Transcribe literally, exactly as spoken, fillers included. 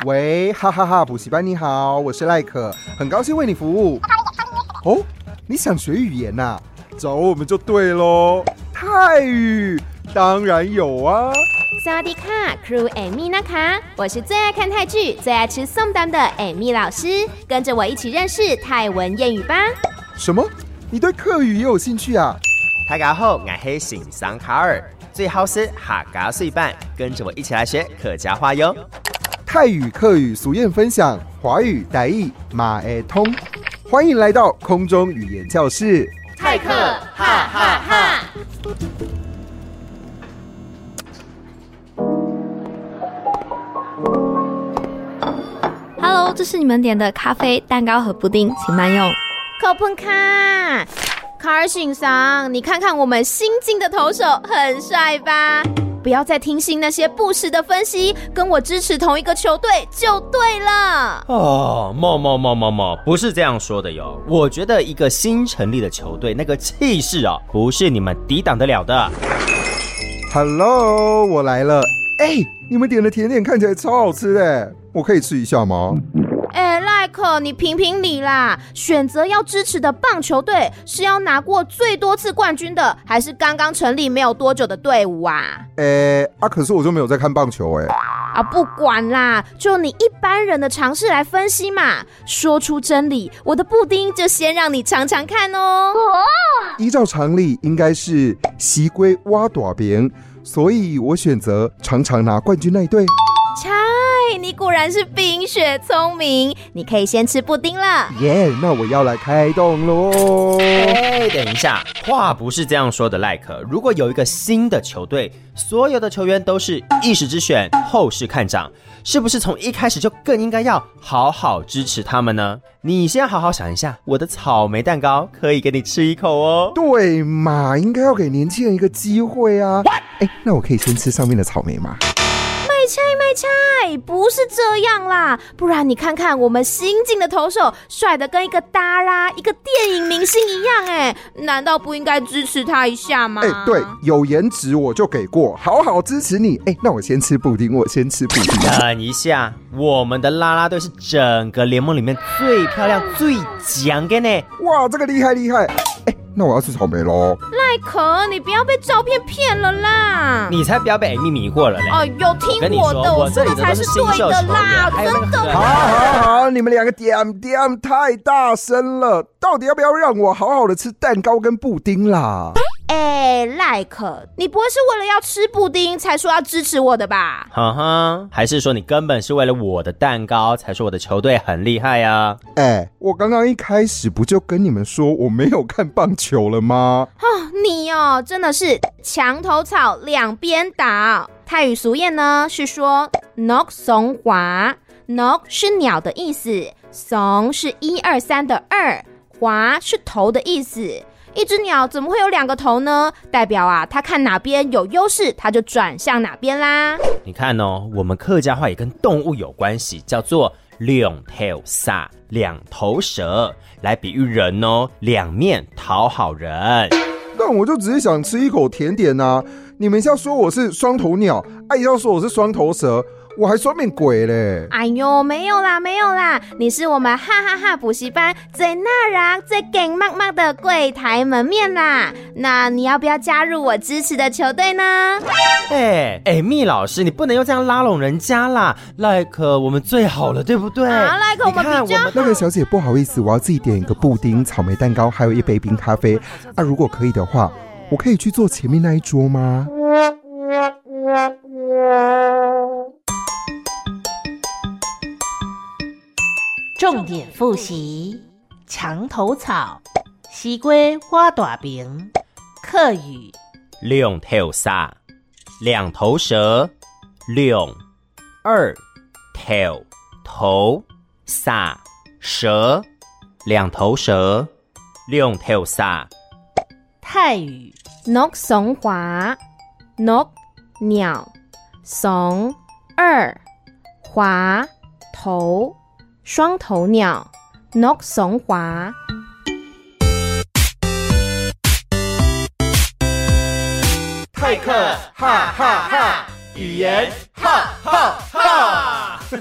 喂，哈哈哈补习班你好，我是赖可，很高兴为你服务。哦，你想学语言啊？找我们就对咯。泰语当然有啊。 萨瓦迪卡 ，Crew Amy 那卡，我是最爱看泰剧、最爱吃ส้丹的 Amy 老师，跟着我一起认识泰文谚语吧。 什么？你对客语也有兴趣啊？ 大家好，我是新桑卡尔，最好是客家碎班，跟着我一起来学客家话哟。 泰语、客语俗谚分享，华语、台语马会通。欢迎来到空中语言教室， 泰客哈哈哈。 Hello， 这是你们点的咖啡、蛋糕和布丁，请慢用。 口喷卡，卡尔欣赏，你看看我们新进的投手，很帅吧？不要再听信那些不实的分析，跟我支持同一个球队就对了。 哦，某某某某某，不是这样说的哟。我觉得一个新成立的球队，那个气势哦，不是你们抵挡得了的。 Hello， 我来了。哎，你们点的甜点看起来超好吃的，我可以吃一下吗？ 哎，赖可，你评评理啦！选择要支持的棒球队是要拿过最多次冠军的，还是刚刚成立没有多久的队伍啊？ 哎，啊，可是我就没有在看棒球哎。 啊，不管啦，就你一般人的常识来分析嘛。说出真理，我的布丁就先让你尝尝看哦。 依照常理，应该是西龟挖大饼，所以我选择常常拿冠军那一队。 猜，你果然是冰雪聪明，你可以先吃布丁了。 耶、yeah, 那我要来开动咯。 哎，等一下，话不是这样说的，赖可。如果有一个新的球队，所有的球员都是一时之选，后市看涨，是不是从一开始就更应该要好好支持他们呢？你先好好想一下，我的草莓蛋糕可以给你吃一口哦。 对嘛，应该要给年轻人一个机会啊。哎，那我可以先吃上面的草莓吗？ 卖菜卖菜，不是这样啦，不然你看看我们新进的投手，帅得跟一个达拉、一个电影明星一样，哎，难道不应该支持他一下吗？ 哎，对，有颜值我就给过，好好支持你。哎，那我先吃布丁，我先吃布丁。 等一下，我们的啦啦队是整个联盟里面最漂亮、最强的呢。 哇，这个厉害厉害。哎，那我要吃草莓咯。 赖可，你不要被照片骗了啦！ 你才不要被 Amy 迷惑了嘞！ 哦，有听我的，我说的才是对的啦，真的。 好好好，你们两个点点太大声了，到底要不要让我好好的吃蛋糕跟布丁啦？ 哎，赖可，你不会是为了要吃布丁才说要支持我的吧？ 哈哈，还是说你根本是为了我的蛋糕才说我的球队很厉害啊？ 哎，我刚刚一开始不就跟你们说我没有看棒球了吗？ 哦，你哦，真的是墙头草两边倒。泰语俗谚呢是说 "nok song 华 "，nok 是鸟的意思 ，song 是一二三的二，华是头的意思。一只鸟怎么会有两个头呢？代表啊，它看哪边有优势，它就转向哪边啦。 你看哦，我们客家话也跟动物有关系，叫做两头煞，两头蛇，来比喻人哦，两面讨好人。 但我就只是想吃一口甜点啊！你们要说我是双头鸟，哎、啊，要说我是双头蛇，我还双面鬼嘞！ 哎呦，没有啦，没有啦，你是我们哈哈哈补习班最纳然、最劲冒冒的柜台门面啦。那你要不要加入我支持的球队呢？ 哎哎，蜜老师，你不能又这样拉拢人家啦！赖可，我们最好了，对不对？ 啊，赖可，我们比较好。 那个小姐，不好意思，我要自己点一个布丁、草莓蛋糕，还有一杯冰咖啡。啊，如果可以的话，我可以去坐前面那一桌吗？ 重点复习：墙头草、西龟挖大饼、客语两头煞、两头蛇、两二头头煞蛇两头蛇两头煞。 泰语 nok song 华 nok 鸟 song 二华头双头鸟 nok song 华。 泰克哈哈哈，语言哈哈哈。